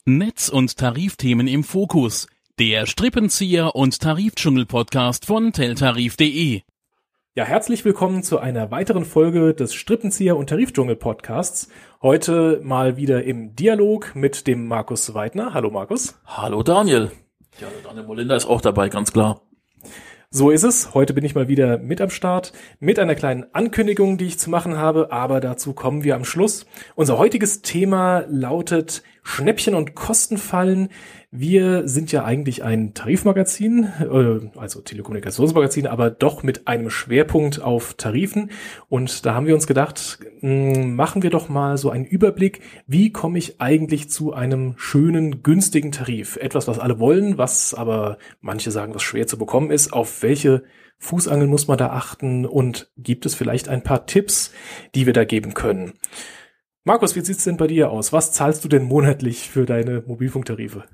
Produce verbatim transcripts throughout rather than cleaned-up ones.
Netz- und Tarifthemen im Fokus. Der Strippenzieher und Tarifdschungel-Podcast von teltarif punkt de. Ja, herzlich willkommen zu einer weiteren Folge des Strippenzieher und Tarifdschungel-Podcasts. Heute mal wieder im Dialog mit dem Markus Weidner. Hallo Markus. Hallo Daniel. Ja, Daniel Molinda ist auch dabei, ganz klar. So ist es. Heute bin ich mal wieder mit am Start mit einer kleinen Ankündigung, die ich zu machen habe, aber dazu kommen wir am Schluss. Unser heutiges Thema lautet Schnäppchen und Kostenfallen. Wir sind ja eigentlich ein Tarifmagazin, also Telekommunikationsmagazin, aber doch mit einem Schwerpunkt auf Tarifen. Und da haben wir uns gedacht, machen wir doch mal so einen Überblick, wie komme ich eigentlich zu einem schönen, günstigen Tarif? Etwas, was alle wollen, was aber manche sagen, was schwer zu bekommen ist. Auf welche Fußangeln muss man da achten? Und gibt es vielleicht ein paar Tipps, die wir da geben können? Markus, wie sieht's denn bei dir aus? Was zahlst du denn monatlich für deine Mobilfunktarife?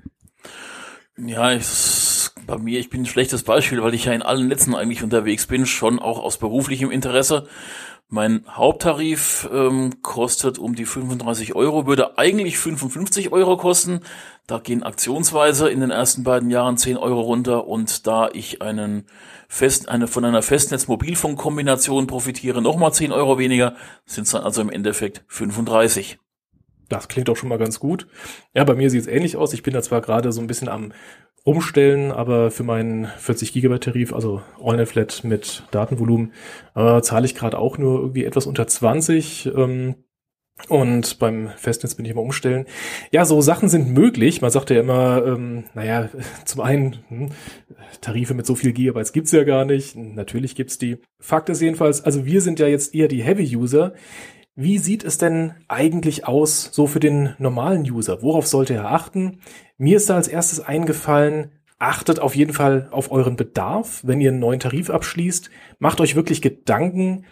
Ja, ich, bei mir, ich bin ein schlechtes Beispiel, weil ich ja in allen Netzen eigentlich unterwegs bin, schon auch aus beruflichem Interesse. Mein Haupttarif ähm, kostet um die fünfunddreißig Euro, würde eigentlich fünfundfünfzig Euro kosten. Da gehen aktionsweise in den ersten beiden Jahren zehn Euro runter, und da ich einen Fest, eine von einer Festnetz-Mobilfunk-Kombination profitiere, nochmal zehn Euro weniger, sind es dann also im Endeffekt fünfunddreißig. Das klingt doch schon mal ganz gut. Ja, bei mir sieht es ähnlich aus. Ich bin da zwar gerade so ein bisschen am Umstellen, aber für meinen vierzig Gigabyte Tarif, also AllNet-Flat mit Datenvolumen, äh, zahle ich gerade auch nur irgendwie etwas unter zwanzig. Ähm, und beim Festnetz bin ich immer umstellen. Ja, so Sachen sind möglich. Man sagt ja immer, ähm, naja, zum einen, hm, Tarife mit so viel Gigabytes gibt's ja gar nicht. Natürlich gibt's die. Fakt ist jedenfalls, also wir sind ja jetzt eher die Heavy-User. Wie sieht es denn eigentlich aus, so für den normalen User? Worauf sollte er achten? Mir ist da als erstes eingefallen, achtet auf jeden Fall auf euren Bedarf, wenn ihr einen neuen Tarif abschließt. Macht euch wirklich Gedanken,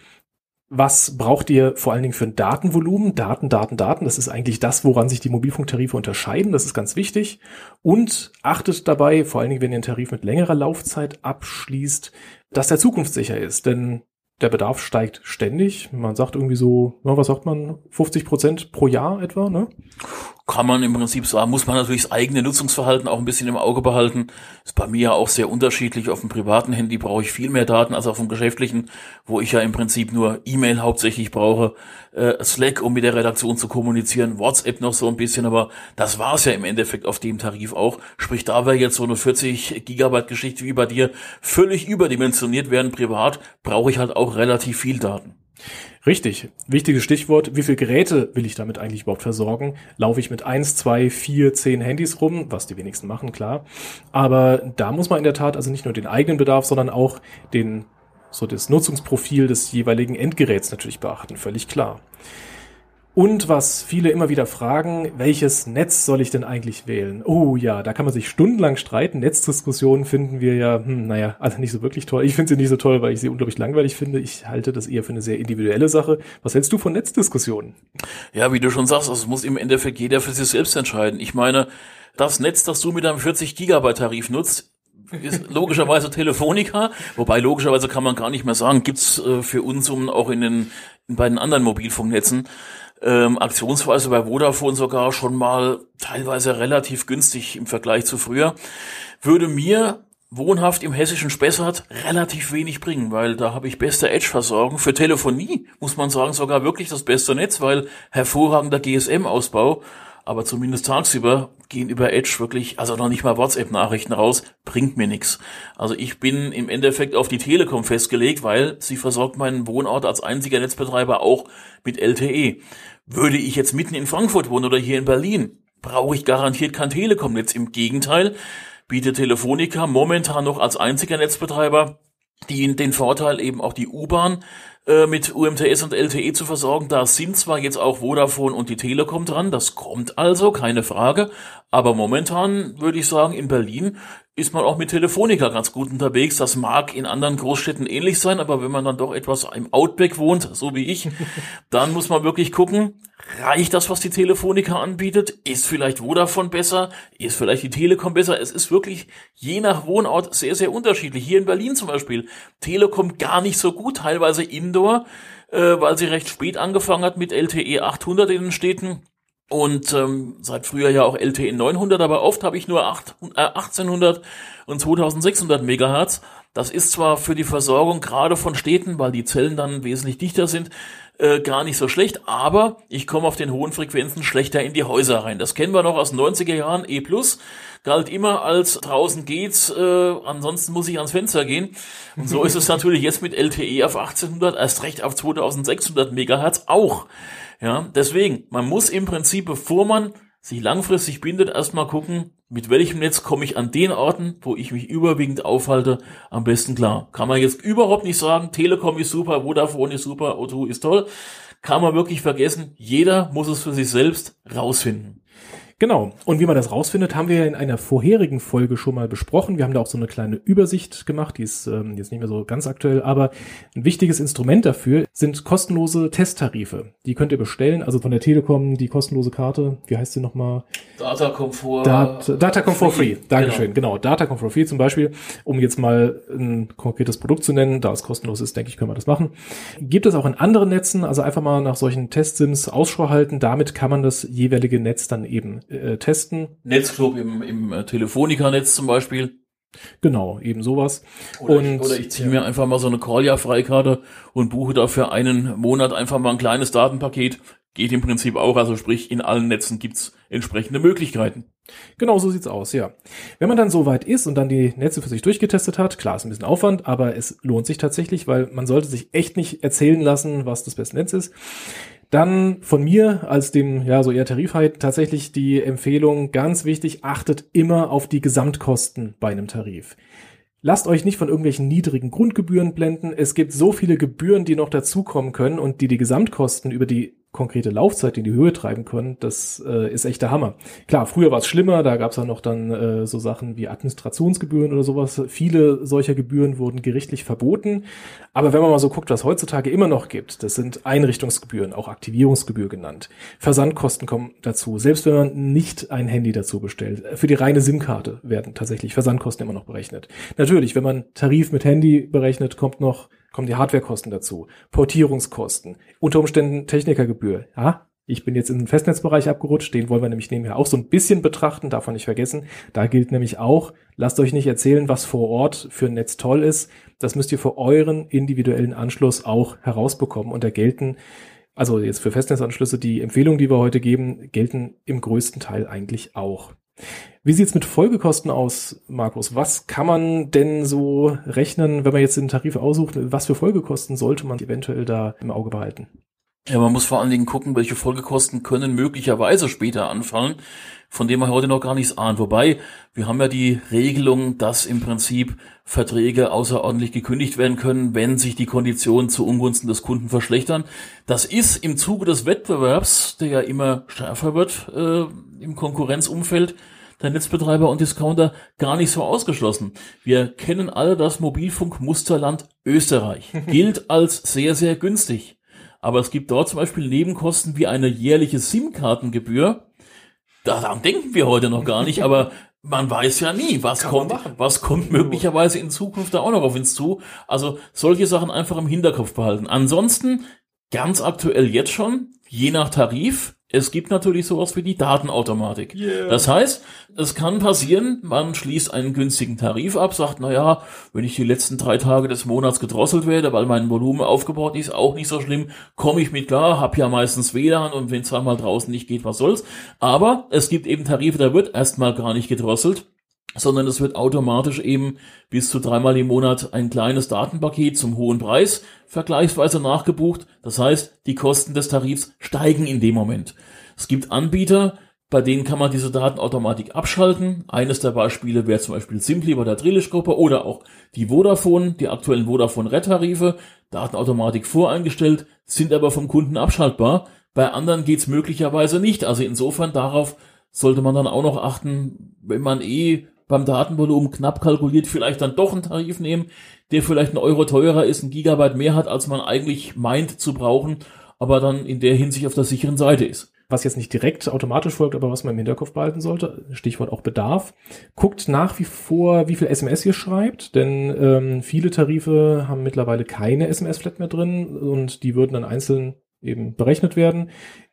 was braucht ihr vor allen Dingen für ein Datenvolumen? Daten, Daten, Daten, das ist eigentlich das, woran sich die Mobilfunktarife unterscheiden. Das ist ganz wichtig. Und achtet dabei, vor allen Dingen, wenn ihr einen Tarif mit längerer Laufzeit abschließt, dass der zukunftssicher ist. Denn der Bedarf steigt ständig. Man sagt irgendwie so, ja, was sagt man, fünfzig Prozent pro Jahr etwa, ne? Kann man im Prinzip sagen, muss man natürlich das eigene Nutzungsverhalten auch ein bisschen im Auge behalten. Ist bei mir ja auch sehr unterschiedlich. Auf dem privaten Handy brauche ich viel mehr Daten als auf dem geschäftlichen, wo ich ja im Prinzip nur E-Mail hauptsächlich brauche, äh, Slack, um mit der Redaktion zu kommunizieren, WhatsApp noch so ein bisschen, aber das war's ja im Endeffekt auf dem Tarif auch. Sprich, da wäre jetzt so eine vierzig Gigabyte Geschichte wie bei dir völlig überdimensioniert, während privat brauche ich halt auch relativ viel Daten. Richtig. Wichtiges Stichwort. Wie viele Geräte will ich damit eigentlich überhaupt versorgen? Laufe ich mit eins, zwei, vier, zehn Handys rum? Was die wenigsten machen, klar. Aber da muss man in der Tat also nicht nur den eigenen Bedarf, sondern auch den, so das Nutzungsprofil des jeweiligen Endgeräts natürlich beachten. Völlig klar. Und was viele immer wieder fragen, welches Netz soll ich denn eigentlich wählen? Oh ja, da kann man sich stundenlang streiten. Netzdiskussionen finden wir ja, hm, naja, also nicht so wirklich toll. Ich finde sie nicht so toll, weil ich sie unglaublich langweilig finde. Ich halte das eher für eine sehr individuelle Sache. Was hältst du von Netzdiskussionen? Ja, wie du schon sagst, also es muss im Endeffekt jeder für sich selbst entscheiden. Ich meine, das Netz, das du mit deinem vierzig Gigabyte Tarif nutzt, ist logischerweise Telefonica, wobei logischerweise kann man gar nicht mehr sagen, gibt's äh, für uns um auch in den in beiden anderen Mobilfunknetzen ähm, aktionsweise bei Vodafone sogar schon mal teilweise relativ günstig im Vergleich zu früher. Würde mir wohnhaft im hessischen Spessart relativ wenig bringen, weil da habe ich beste Edge-Versorgung. Für Telefonie muss man sagen sogar wirklich das beste Netz, weil hervorragender G S M-Ausbau. Aber zumindest tagsüber gehen über Edge wirklich, also noch nicht mal WhatsApp-Nachrichten raus, bringt mir nichts. Also ich bin im Endeffekt auf die Telekom festgelegt, weil sie versorgt meinen Wohnort als einziger Netzbetreiber auch mit L T E. Würde ich jetzt mitten in Frankfurt wohnen oder hier in Berlin, brauche ich garantiert kein Telekom-Netz. Im Gegenteil, bietet Telefonica momentan noch als einziger Netzbetreiber die den Vorteil, eben auch die U-Bahn äh, mit U M T S und L T E zu versorgen. Da sind zwar jetzt auch Vodafone und die Telekom dran, das kommt also, keine Frage, aber momentan würde ich sagen, in Berlin ist man auch mit Telefonica ganz gut unterwegs. Das mag in anderen Großstädten ähnlich sein, aber wenn man dann doch etwas im Outback wohnt, so wie ich, dann muss man wirklich gucken, reicht das, was die Telefonica anbietet? Ist vielleicht Vodafone besser? Ist vielleicht die Telekom besser? Es ist wirklich je nach Wohnort sehr, sehr unterschiedlich. Hier in Berlin zum Beispiel, Telekom gar nicht so gut, teilweise Indoor, äh, weil sie recht spät angefangen hat mit L T E achthundert in den Städten. und ähm, seit früher ja auch L T E neunhundert, aber oft habe ich nur acht, äh, achtzehnhundert und zweitausendsechshundert Megahertz. Das ist zwar für die Versorgung gerade von Städten, weil die Zellen dann wesentlich dichter sind, äh, gar nicht so schlecht, aber ich komme auf den hohen Frequenzen schlechter in die Häuser rein. Das kennen wir noch aus den neunziger Jahren, E plus, galt immer als draußen geht's, äh, ansonsten muss ich ans Fenster gehen. Und so ist es natürlich jetzt mit L T E auf achtzehnhundert, erst recht auf zweitausendsechshundert Megahertz auch. Ja, deswegen, man muss im Prinzip, bevor man sich langfristig bindet, erstmal gucken, mit welchem Netz komme ich an den Orten, wo ich mich überwiegend aufhalte, am besten klar. Kann man jetzt überhaupt nicht sagen, Telekom ist super, Vodafone ist super, O zwei ist toll. Kann man wirklich vergessen, jeder muss es für sich selbst rausfinden. Genau. Und wie man das rausfindet, haben wir ja in einer vorherigen Folge schon mal besprochen. Wir haben da auch so eine kleine Übersicht gemacht, die ist ähm, jetzt nicht mehr so ganz aktuell, aber ein wichtiges Instrument dafür sind kostenlose Testtarife. Die könnt ihr bestellen, also von der Telekom die kostenlose Karte, wie heißt sie nochmal? Data Comfort. Dat, Data Comfort Free, Free. Dankeschön, genau. genau. Data Comfort Free zum Beispiel, um jetzt mal ein konkretes Produkt zu nennen, da es kostenlos ist, denke ich, können wir das machen. Gibt es auch in anderen Netzen, also einfach mal nach solchen Testsims Ausschau halten, damit kann man das jeweilige Netz dann eben Äh, testen. Netzclub im, im äh, Telefonica-Netz zum Beispiel. Genau, eben sowas. Oder, und, ich, oder ich ziehe ja. mir einfach mal so eine Call-Ja-Freikarte und buche dafür einen Monat einfach mal ein kleines Datenpaket. Geht im Prinzip auch, also sprich, in allen Netzen gibt's entsprechende Möglichkeiten. Genau, so sieht's aus, ja. Wenn man dann so weit ist und dann die Netze für sich durchgetestet hat, klar, ist ein bisschen Aufwand, aber es lohnt sich tatsächlich, weil man sollte sich echt nicht erzählen lassen, was das beste Netz ist. Dann von mir als dem, ja, so eher Tarifheit tatsächlich die Empfehlung, ganz wichtig, achtet immer auf die Gesamtkosten bei einem Tarif. Lasst euch nicht von irgendwelchen niedrigen Grundgebühren blenden. Es gibt so viele Gebühren, die noch dazukommen können und die die Gesamtkosten über die konkrete Laufzeit in die Höhe treiben können, das äh, ist echt der Hammer. Klar, früher war es schlimmer, da gab es ja noch dann äh, so Sachen wie Administrationsgebühren oder sowas. Viele solcher Gebühren wurden gerichtlich verboten. Aber wenn man mal so guckt, was heutzutage immer noch gibt, das sind Einrichtungsgebühren, auch Aktivierungsgebühr genannt. Versandkosten kommen dazu, selbst wenn man nicht ein Handy dazu bestellt. Für die reine SIM-Karte werden tatsächlich Versandkosten immer noch berechnet. Natürlich, wenn man Tarif mit Handy berechnet, kommt noch kommen die Hardwarekosten dazu, Portierungskosten, unter Umständen Technikergebühr. Ja, ich bin jetzt in den Festnetzbereich abgerutscht, den wollen wir nämlich nebenher auch so ein bisschen betrachten, darf man nicht vergessen. Da gilt nämlich auch, lasst euch nicht erzählen, was vor Ort für ein Netz toll ist. Das müsst ihr für euren individuellen Anschluss auch herausbekommen. Und da gelten, also jetzt für Festnetzanschlüsse, die Empfehlungen, die wir heute geben, gelten im größten Teil eigentlich auch. Wie sieht's mit Folgekosten aus, Markus? Was kann man denn so rechnen, wenn man jetzt den Tarif aussucht? Was für Folgekosten sollte man eventuell da im Auge behalten? Ja, man muss vor allen Dingen gucken, welche Folgekosten können möglicherweise später anfallen, von denen man heute noch gar nichts ahnt. Wobei, wir haben ja die Regelung, dass im Prinzip Verträge außerordentlich gekündigt werden können, wenn sich die Konditionen zu Ungunsten des Kunden verschlechtern. Das ist im Zuge des Wettbewerbs, der ja immer schärfer wird äh, im Konkurrenzumfeld der Netzbetreiber und Discounter, gar nicht so ausgeschlossen. Wir kennen alle das Mobilfunkmusterland Österreich. Gilt als sehr, sehr günstig. Aber es gibt dort zum Beispiel Nebenkosten wie eine jährliche SIM-Kartengebühr. Daran denken wir heute noch gar nicht, aber man weiß ja nie, was Kann kommt, was kommt möglicherweise in Zukunft da auch noch auf uns zu. Also solche Sachen einfach im Hinterkopf behalten. Ansonsten, ganz aktuell jetzt schon, je nach Tarif, es gibt natürlich sowas wie die Datenautomatik. Yeah. Das heißt, es kann passieren, man schließt einen günstigen Tarif ab, sagt, na ja, wenn ich die letzten drei Tage des Monats gedrosselt werde, weil mein Volumen aufgebaut ist, auch nicht so schlimm, komme ich mit klar, hab ja meistens W L A N und wenn es einmal draußen nicht geht, was soll's. Aber es gibt eben Tarife, da wird erstmal gar nicht gedrosselt, sondern es wird automatisch eben bis zu dreimal im Monat ein kleines Datenpaket zum hohen Preis vergleichsweise nachgebucht. Das heißt, die Kosten des Tarifs steigen in dem Moment. Es gibt Anbieter, bei denen kann man diese Datenautomatik abschalten. Eines der Beispiele wäre zum Beispiel Simply bei der Drillisch-Gruppe oder auch die Vodafone, die aktuellen Vodafone-Red-Tarife. Datenautomatik voreingestellt, sind aber vom Kunden abschaltbar. Bei anderen geht's möglicherweise nicht. Also insofern darauf sollte man dann auch noch achten, wenn man eh beim Datenvolumen knapp kalkuliert, vielleicht dann doch einen Tarif nehmen, der vielleicht einen Euro teurer ist, ein Gigabyte mehr hat, als man eigentlich meint zu brauchen, aber dann in der Hinsicht auf der sicheren Seite ist. Was jetzt nicht direkt automatisch folgt, aber was man im Hinterkopf behalten sollte, Stichwort auch Bedarf, guckt nach wie vor, wie viel S M S ihr schreibt, denn ähm, viele Tarife haben mittlerweile keine S M S-Flat mehr drin und die würden dann einzeln eben berechnet werden.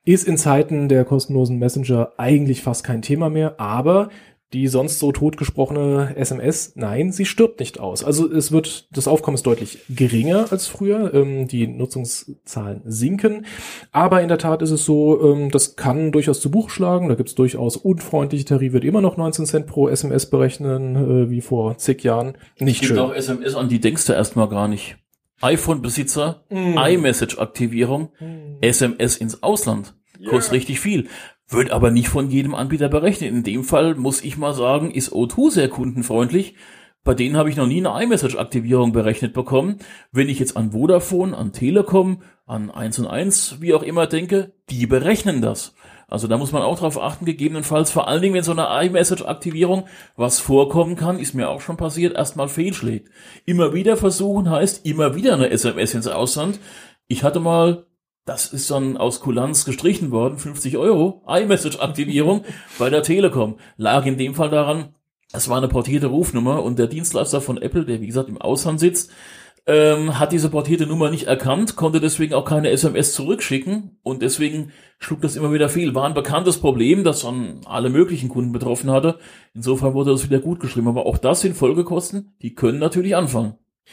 Ist in Zeiten der kostenlosen Messenger eigentlich fast kein Thema mehr, aber die sonst so totgesprochene S M S, nein, sie stirbt nicht aus. Also es wird, das Aufkommen ist deutlich geringer als früher, ähm, die Nutzungszahlen sinken, aber in der Tat ist es so, ähm, das kann durchaus zu Buche schlagen, da gibt es durchaus unfreundliche Tarife, die immer noch neunzehn Cent pro S M S berechnen, äh, wie vor zig Jahren. Nicht es gibt schön. auch S M S, an die denkst du erstmal gar nicht. iPhone-Besitzer, mm. iMessage-Aktivierung, mm. S M S ins Ausland, yeah. Kostet richtig viel. Wird aber nicht von jedem Anbieter berechnet. In dem Fall muss ich mal sagen, ist O zwei sehr kundenfreundlich. Bei denen habe ich noch nie eine iMessage-Aktivierung berechnet bekommen. Wenn ich jetzt an Vodafone, an Telekom, an eins und eins, wie auch immer denke, die berechnen das. Also da muss man auch drauf achten, gegebenenfalls, vor allen Dingen, wenn so eine iMessage-Aktivierung, was vorkommen kann, ist mir auch schon passiert, erstmal fehlschlägt. Immer wieder versuchen heißt, immer wieder eine S M S ins Ausland. Ich hatte mal, das ist dann aus Kulanz gestrichen worden, fünfzig Euro, iMessage-Aktivierung bei der Telekom. Lag in dem Fall daran, es war eine portierte Rufnummer und der Dienstleister von Apple, der wie gesagt im Ausland sitzt, ähm, hat diese portierte Nummer nicht erkannt, konnte deswegen auch keine S M S zurückschicken und deswegen schlug das immer wieder fehl. War ein bekanntes Problem, das dann alle möglichen Kunden betroffen hatte. Insofern wurde das wieder gut geschrieben. Aber auch das sind Folgekosten, die können natürlich anfangen.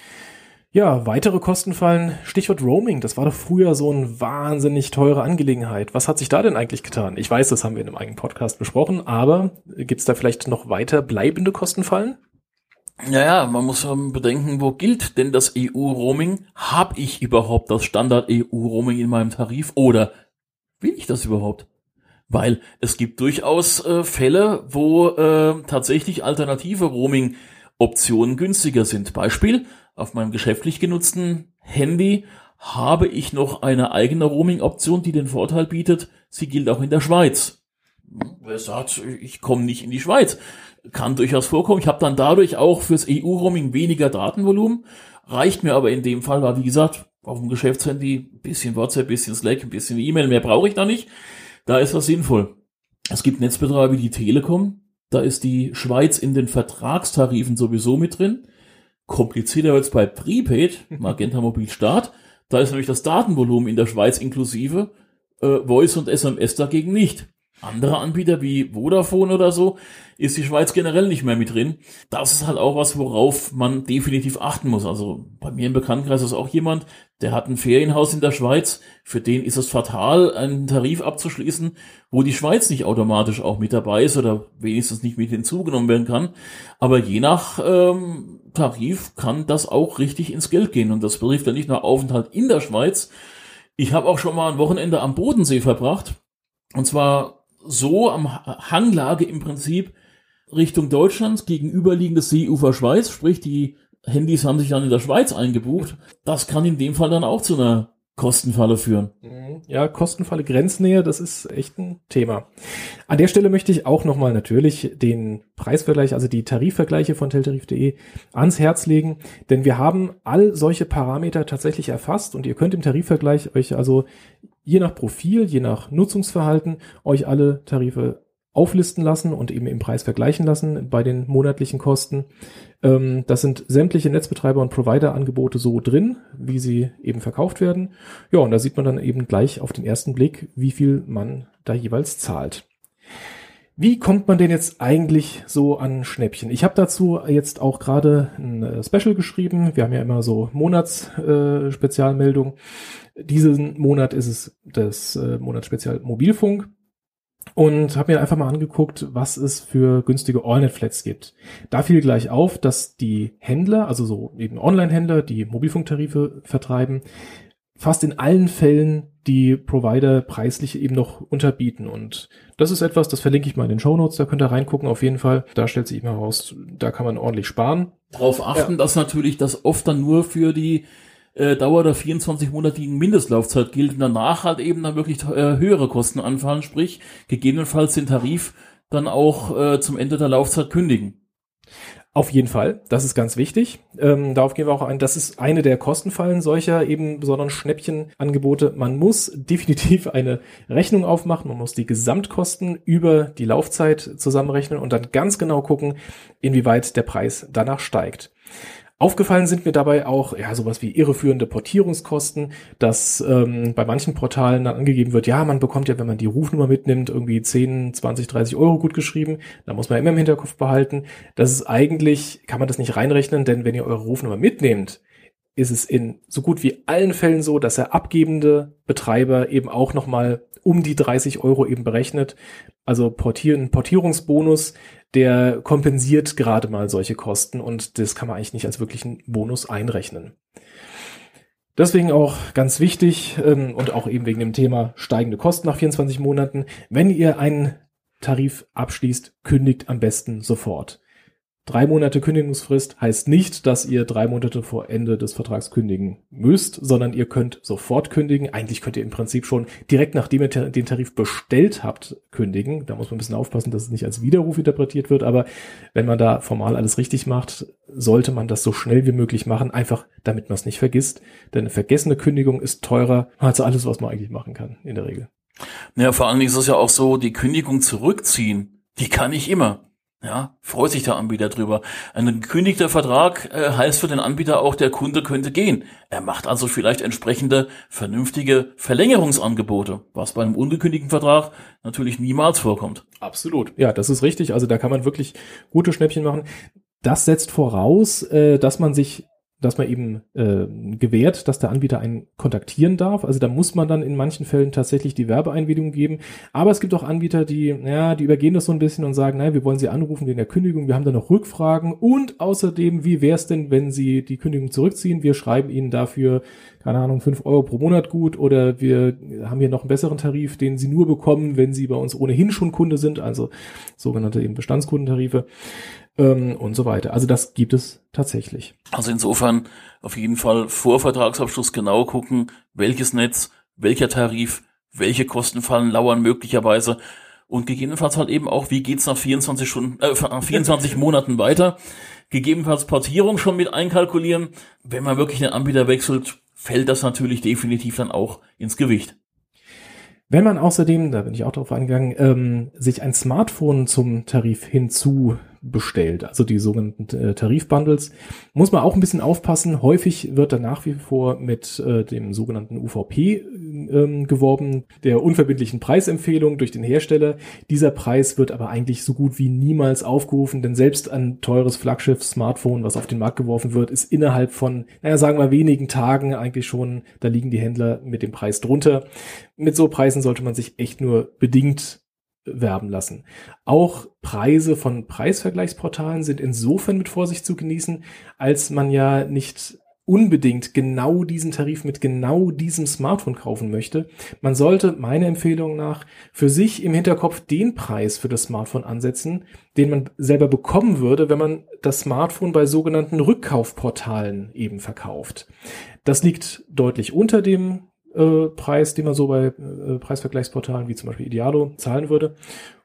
Ja, weitere Kosten fallen, Stichwort Roaming, das war doch früher so eine wahnsinnig teure Angelegenheit. Was hat sich da denn eigentlich getan? Ich weiß, das haben wir in einem eigenen Podcast besprochen, aber gibt's da vielleicht noch weiter bleibende Kostenfallen? Naja, man muss bedenken, wo gilt denn das E U-Roaming? Hab ich überhaupt das Standard-E U-Roaming in meinem Tarif oder will ich das überhaupt? Weil es gibt durchaus äh, Fälle, wo äh, tatsächlich alternative Roaming-Optionen günstiger sind. Beispiel: Auf meinem geschäftlich genutzten Handy habe ich noch eine eigene Roaming-Option, die den Vorteil bietet, sie gilt auch in der Schweiz. Wer sagt, ich komme nicht in die Schweiz? Kann durchaus vorkommen. Ich habe dann dadurch auch fürs E U-Roaming weniger Datenvolumen. Reicht mir aber in dem Fall, weil wie gesagt, auf dem Geschäftshandy ein bisschen WhatsApp, ein bisschen Slack, ein bisschen E-Mail, mehr brauche ich da nicht. Da ist was sinnvoll. Es gibt Netzbetreiber wie die Telekom. Da ist die Schweiz in den Vertragstarifen sowieso mit drin. Komplizierter wird's bei Prepaid, Magenta Mobil Start. Da ist nämlich das Datenvolumen in der Schweiz inklusive, äh, Voice und S M S dagegen nicht. Andere Anbieter wie Vodafone oder so, ist die Schweiz generell nicht mehr mit drin. Das ist halt auch was, worauf man definitiv achten muss. Also bei mir im Bekanntenkreis ist auch jemand, der hat ein Ferienhaus in der Schweiz. Für den ist es fatal, einen Tarif abzuschließen, wo die Schweiz nicht automatisch auch mit dabei ist oder wenigstens nicht mit hinzugenommen werden kann. Aber je nach ähm, Tarif kann das auch richtig ins Geld gehen. Und das betrifft ja nicht nur Aufenthalt in der Schweiz. Ich habe auch schon mal ein Wochenende am Bodensee verbracht. Und zwar so am Hanglage im Prinzip Richtung Deutschland, gegenüberliegendes Seeufer Schweiz, sprich die Handys haben sich dann in der Schweiz eingebucht. Das kann in dem Fall dann auch zu einer Kostenfalle führen. Ja, Kostenfalle, Grenznähe, das ist echt ein Thema. An der Stelle möchte ich auch nochmal natürlich den Preisvergleich, also die Tarifvergleiche von teltarif punkt de ans Herz legen, denn wir haben all solche Parameter tatsächlich erfasst und ihr könnt im Tarifvergleich euch also je nach Profil, je nach Nutzungsverhalten euch alle Tarife auflisten lassen und eben im Preis vergleichen lassen bei den monatlichen Kosten. Ähm, das sind sämtliche Netzbetreiber und Provider-Angebote so drin, wie sie eben verkauft werden. Ja, und da sieht man dann eben gleich auf den ersten Blick, wie viel man da jeweils zahlt. Wie kommt man denn jetzt eigentlich so an Schnäppchen? Ich habe dazu jetzt auch gerade ein Special geschrieben. Wir haben ja immer so Monatsspezialmeldungen. Äh, Diesen Monat ist es das äh, Monatsspezial Mobilfunk. Und habe mir einfach mal angeguckt, was es für günstige Allnet-Flats gibt. Da fiel gleich auf, dass die Händler, also so eben Online-Händler, die Mobilfunktarife vertreiben, fast in allen Fällen die Provider preislich eben noch unterbieten. Und das ist etwas, das verlinke ich mal in den Shownotes, da könnt ihr reingucken auf jeden Fall. Da stellt sich immer heraus, da kann man ordentlich sparen. Darauf achten, ja, dass natürlich das oft dann nur für die äh, Dauer der vierundzwanzig-monatigen Mindestlaufzeit gilt und danach halt eben dann wirklich äh, höhere Kosten anfallen, sprich gegebenenfalls den Tarif dann auch äh, zum Ende der Laufzeit kündigen. Auf jeden Fall, das ist ganz wichtig. Ähm, darauf gehen wir auch ein. Das ist eine der Kostenfallen solcher eben besonderen Schnäppchenangebote. Man muss definitiv eine Rechnung aufmachen. Man muss die Gesamtkosten über die Laufzeit zusammenrechnen und dann ganz genau gucken, inwieweit der Preis danach steigt. Aufgefallen sind mir dabei auch ja sowas wie irreführende Portierungskosten, dass ähm, bei manchen Portalen dann angegeben wird, ja, man bekommt ja, wenn man die Rufnummer mitnimmt, irgendwie zehn, zwanzig, dreißig Euro gut geschrieben. Da muss man immer im Hinterkopf behalten. Das ist eigentlich, kann man das nicht reinrechnen, denn wenn ihr eure Rufnummer mitnehmt, ist es in so gut wie allen Fällen so, dass der abgebende Betreiber eben auch nochmal um die dreißig Euro eben berechnet. Also portieren, Portierungsbonus, der kompensiert gerade mal solche Kosten und das kann man eigentlich nicht als wirklichen Bonus einrechnen. Deswegen auch ganz wichtig ähm, und auch eben wegen dem Thema steigende Kosten nach vierundzwanzig Monaten, wenn ihr einen Tarif abschließt, kündigt am besten sofort. Drei Monate Kündigungsfrist heißt nicht, dass ihr drei Monate vor Ende des Vertrags kündigen müsst, sondern ihr könnt sofort kündigen. Eigentlich könnt ihr im Prinzip schon direkt nachdem ihr den Tarif bestellt habt, kündigen. Da muss man ein bisschen aufpassen, dass es nicht als Widerruf interpretiert wird. Aber wenn man da formal alles richtig macht, sollte man das so schnell wie möglich machen, einfach damit man es nicht vergisst. Denn eine vergessene Kündigung ist teurer als alles, was man eigentlich machen kann, in der Regel. Ja, vor allen Dingen ist es ja auch so, die Kündigung zurückziehen, die kann ich immer. Ja, freut sich der Anbieter drüber. Ein gekündigter Vertrag äh, heißt für den Anbieter auch, der Kunde könnte gehen. Er macht also vielleicht entsprechende vernünftige Verlängerungsangebote, was bei einem ungekündigten Vertrag natürlich niemals vorkommt. Absolut. Ja, das ist richtig. Also da kann man wirklich gute Schnäppchen machen. Das setzt voraus, äh, dass man sich dass man eben äh, gewährt, dass der Anbieter einen kontaktieren darf. Also da muss man dann in manchen Fällen tatsächlich die Werbeeinwilligung geben. Aber es gibt auch Anbieter, die ja, die übergehen das so ein bisschen und sagen, nein, wir wollen Sie anrufen wegen der Kündigung, wir haben da noch Rückfragen und außerdem, wie wäre es denn, wenn Sie die Kündigung zurückziehen? Wir schreiben Ihnen dafür, keine Ahnung, fünf Euro pro Monat gut oder wir haben hier noch einen besseren Tarif, den Sie nur bekommen, wenn Sie bei uns ohnehin schon Kunde sind, also sogenannte eben Bestandskundentarife. Und so weiter. Also das gibt es tatsächlich. Also insofern auf jeden Fall vor Vertragsabschluss genau gucken, welches Netz, welcher Tarif, welche Kosten fallen, lauern möglicherweise und gegebenenfalls halt eben auch, wie geht's nach vierundzwanzig Stunden, äh, vierundzwanzig Monaten weiter. Gegebenenfalls Portierung schon mit einkalkulieren. Wenn man wirklich den Anbieter wechselt, fällt das natürlich definitiv dann auch ins Gewicht. Wenn man außerdem, da bin ich auch drauf eingegangen, ähm, sich ein Smartphone zum Tarif hinzu bestellt, also die sogenannten äh, Tarifbundles, muss man auch ein bisschen aufpassen. Häufig wird dann nach wie vor mit äh, dem sogenannten U V P ähm, geworben, der unverbindlichen Preisempfehlung durch den Hersteller. Dieser Preis wird aber eigentlich so gut wie niemals aufgerufen, denn selbst ein teures Flaggschiff-Smartphone, was auf den Markt geworfen wird, ist innerhalb von, naja, sagen wir wenigen Tagen eigentlich schon, da liegen die Händler mit dem Preis drunter. Mit so Preisen sollte man sich echt nur bedingt werben lassen. Auch Preise von Preisvergleichsportalen sind insofern mit Vorsicht zu genießen, als man ja nicht unbedingt genau diesen Tarif mit genau diesem Smartphone kaufen möchte. Man sollte meiner Empfehlung nach für sich im Hinterkopf den Preis für das Smartphone ansetzen, den man selber bekommen würde, wenn man das Smartphone bei sogenannten Rückkaufportalen eben verkauft. Das liegt deutlich unter dem Äh, Preis, den man so bei äh, Preisvergleichsportalen wie zum Beispiel Idealo zahlen würde.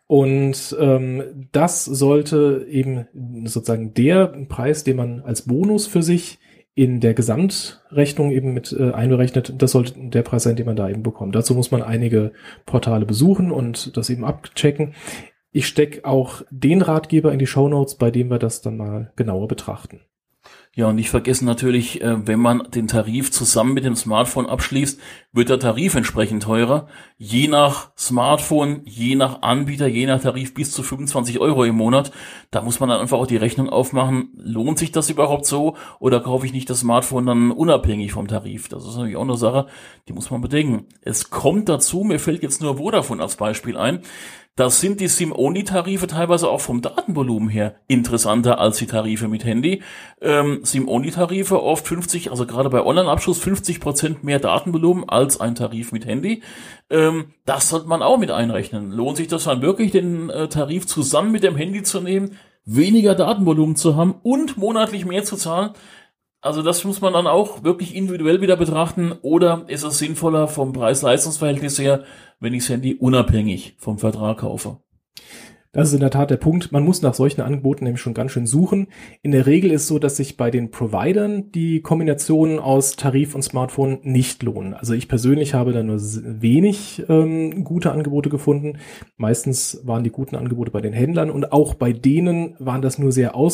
Und ähm, das sollte eben sozusagen der Preis, den man als Bonus für sich in der Gesamtrechnung eben mit äh, einberechnet, das sollte der Preis sein, den man da eben bekommt. Dazu muss man einige Portale besuchen und das eben abchecken. Ich stecke auch den Ratgeber in die Shownotes, bei dem wir das dann mal genauer betrachten. Ja, und nicht vergessen natürlich, wenn man den Tarif zusammen mit dem Smartphone abschließt, wird der Tarif entsprechend teurer. Je nach Smartphone, je nach Anbieter, je nach Tarif bis zu fünfundzwanzig Euro im Monat. Da muss man dann einfach auch die Rechnung aufmachen. Lohnt sich das überhaupt so oder kaufe ich nicht das Smartphone dann unabhängig vom Tarif? Das ist natürlich auch eine Sache, die muss man bedenken. Es kommt dazu, mir fällt jetzt nur Vodafone als Beispiel ein, das sind die SIM-Only-Tarife teilweise auch vom Datenvolumen her interessanter als die Tarife mit Handy. Ähm, SIM-Only-Tarife oft fünfzig, also gerade bei Online-Abschluss fünfzig Prozent mehr Datenvolumen als ein Tarif mit Handy. Ähm, das sollte man auch mit einrechnen. Lohnt sich das dann wirklich, den äh, Tarif zusammen mit dem Handy zu nehmen, weniger Datenvolumen zu haben und monatlich mehr zu zahlen? Also das muss man dann auch wirklich individuell wieder betrachten. Oder ist es sinnvoller vom Preis-Leistungs-Verhältnis her, wenn ich das Handy unabhängig vom Vertrag kaufe? Das ist in der Tat der Punkt. Man muss nach solchen Angeboten nämlich schon ganz schön suchen. In der Regel ist es so, dass sich bei den Providern die Kombinationen aus Tarif und Smartphone nicht lohnen. Also ich persönlich habe da nur wenig ähm, gute Angebote gefunden. Meistens waren die guten Angebote bei den Händlern und auch bei denen waren das nur sehr aus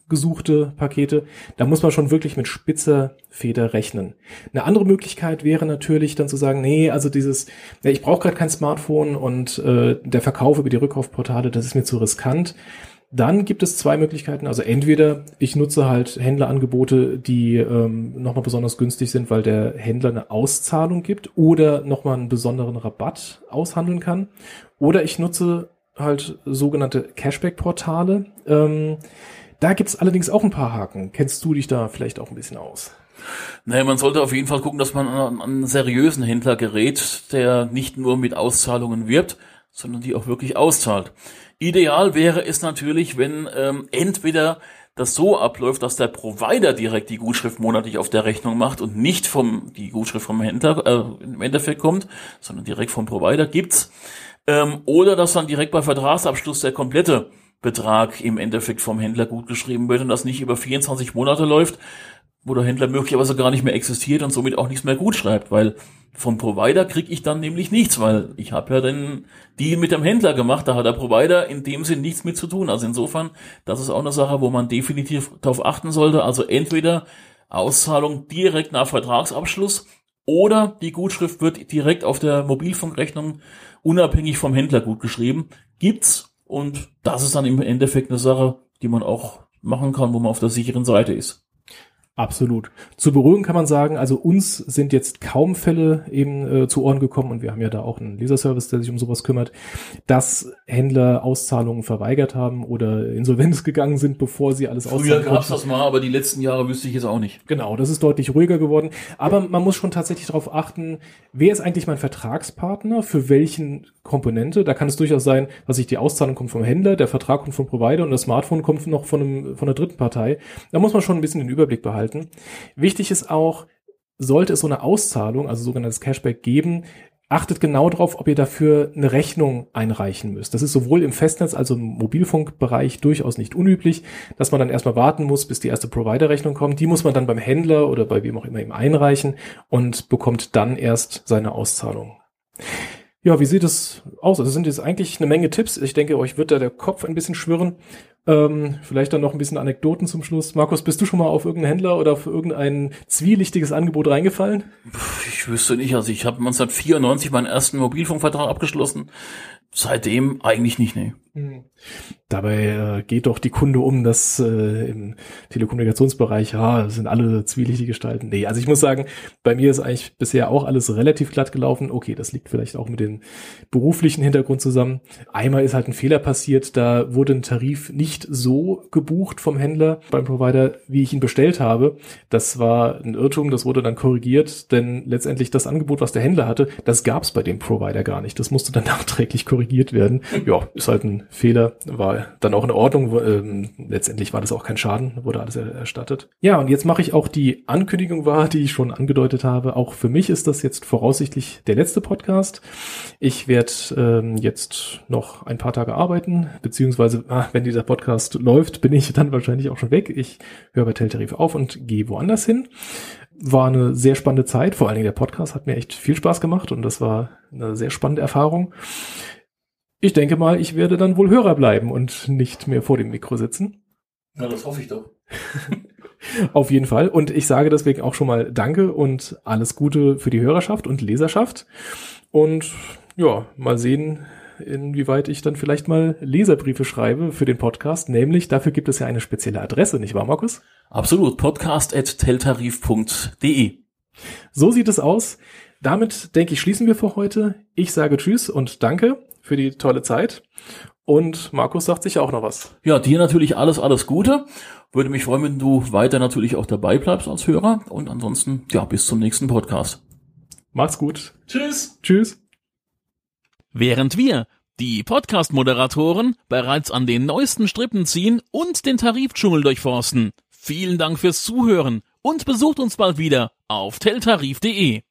ausgesuchte Pakete. Da muss man schon wirklich mit spitzer Feder rechnen. Eine andere Möglichkeit wäre natürlich dann zu sagen, nee, also dieses, ja, ich brauche gerade kein Smartphone und äh, der Verkauf über die Rückkaufportale, das ist mir zu riskant. Dann gibt es zwei Möglichkeiten. Also entweder ich nutze halt Händlerangebote, die ähm, nochmal besonders günstig sind, weil der Händler eine Auszahlung gibt oder nochmal einen besonderen Rabatt aushandeln kann. Oder ich nutze halt sogenannte Cashback-Portale. Ähm, da gibt's allerdings auch ein paar Haken. Kennst du dich da vielleicht auch ein bisschen aus? Naja, man sollte auf jeden Fall gucken, dass man an einen seriösen Händler gerät, der nicht nur mit Auszahlungen wirbt, sondern die auch wirklich auszahlt. Ideal wäre es natürlich, wenn ähm, entweder das so abläuft, dass der Provider direkt die Gutschrift monatlich auf der Rechnung macht und nicht vom die Gutschrift vom Händler äh, im Endeffekt kommt, sondern direkt vom Provider gibt's. Ähm, oder dass dann direkt bei Vertragsabschluss der komplette Betrag im Endeffekt vom Händler gutgeschrieben wird und das nicht über vierundzwanzig Monate läuft, wo der Händler möglicherweise gar nicht mehr existiert und somit auch nichts mehr gut schreibt, weil vom Provider kriege ich dann nämlich nichts, weil ich habe ja den Deal mit dem Händler gemacht, da hat der Provider in dem Sinn nichts mit zu tun. Also insofern, das ist auch eine Sache, wo man definitiv darauf achten sollte. Also entweder Auszahlung direkt nach Vertragsabschluss oder die Gutschrift wird direkt auf der Mobilfunkrechnung unabhängig vom Händler gutgeschrieben. Gibt's, und das ist dann im Endeffekt eine Sache, die man auch machen kann, wo man auf der sicheren Seite ist. Absolut. Zur Beruhigung kann man sagen, also uns sind jetzt kaum Fälle eben äh, zu Ohren gekommen und wir haben ja da auch einen Leserservice, der sich um sowas kümmert, dass Händler Auszahlungen verweigert haben oder insolvenz gegangen sind, bevor sie alles auszahlen. Früher gab's das mal, aber die letzten Jahre wüsste ich jetzt auch nicht. Genau, das ist deutlich ruhiger geworden. Aber man muss schon tatsächlich darauf achten, wer ist eigentlich mein Vertragspartner, für welchen Komponente. Da kann es durchaus sein, dass ich die Auszahlung kommt vom Händler, der Vertrag kommt vom Provider und das Smartphone kommt noch von, einem, von einer dritten Partei. Da muss man schon ein bisschen den Überblick behalten. Wichtig ist auch, sollte es so eine Auszahlung, also sogenanntes Cashback geben, achtet genau darauf, ob ihr dafür eine Rechnung einreichen müsst. Das ist sowohl im Festnetz, also im Mobilfunkbereich durchaus nicht unüblich, dass man dann erstmal warten muss, bis die erste Provider-Rechnung kommt. Die muss man dann beim Händler oder bei wem auch immer eben einreichen und bekommt dann erst seine Auszahlung. Ja, wie sieht es aus? Also das sind jetzt eigentlich eine Menge Tipps. Ich denke, euch wird da der Kopf ein bisschen schwirren. Ähm, vielleicht dann noch ein bisschen Anekdoten zum Schluss. Markus, bist du schon mal auf irgendeinen Händler oder auf irgendein zwielichtiges Angebot reingefallen? Ich wüsste nicht. Also ich habe neunzehnhundertvierundneunzig meinen ersten Mobilfunkvertrag abgeschlossen. Seitdem eigentlich nicht, nee. Hm. Dabei äh, geht doch die Kunde um, dass äh, im Telekommunikationsbereich, ja, das sind alle zwielichtige Gestalten. Nee, also ich muss sagen, bei mir ist eigentlich bisher auch alles relativ glatt gelaufen. Okay, das liegt vielleicht auch mit dem beruflichen Hintergrund zusammen. Einmal ist halt ein Fehler passiert, da wurde ein Tarif nicht so gebucht vom Händler beim Provider, wie ich ihn bestellt habe. Das war ein Irrtum, das wurde dann korrigiert, denn letztendlich das Angebot, was der Händler hatte, das gab es bei dem Provider gar nicht. Das musste dann nachträglich korrigiert werden. Ja, ist halt ein Fehler, war dann auch in Ordnung. Ähm, letztendlich war das auch kein Schaden, wurde alles er- erstattet. Ja, und jetzt mache ich auch die Ankündigung wahr, die ich schon angedeutet habe. Auch für mich ist das jetzt voraussichtlich der letzte Podcast. Ich werde ähm, jetzt noch ein paar Tage arbeiten, beziehungsweise, ah, wenn dieser Podcast läuft, bin ich dann wahrscheinlich auch schon weg. Ich höre bei Teltarif auf und gehe woanders hin. War eine sehr spannende Zeit, vor allen Dingen der Podcast hat mir echt viel Spaß gemacht und das war eine sehr spannende Erfahrung. Ich denke mal, ich werde dann wohl Hörer bleiben und nicht mehr vor dem Mikro sitzen. Ja, das hoffe ich doch. Auf jeden Fall. Und ich sage deswegen auch schon mal Danke und alles Gute für die Hörerschaft und Leserschaft. Und ja, mal sehen, inwieweit ich dann vielleicht mal Leserbriefe schreibe für den Podcast. Nämlich, dafür gibt es ja eine spezielle Adresse, nicht wahr, Markus? Absolut. podcast at teltarif punkt de. So sieht es aus. Damit, denke ich, schließen wir für heute. Ich sage Tschüss und Danke für die tolle Zeit. Und Markus sagt sich auch noch was. Ja, dir natürlich alles, alles Gute. Würde mich freuen, wenn du weiter natürlich auch dabei bleibst als Hörer. Und ansonsten, ja, bis zum nächsten Podcast. Macht's gut. Tschüss. Tschüss. Während wir, die Podcast-Moderatoren, bereits an den neuesten Strippen ziehen und den Tarifdschungel durchforsten. Vielen Dank fürs Zuhören und besucht uns bald wieder auf teltarif punkt de.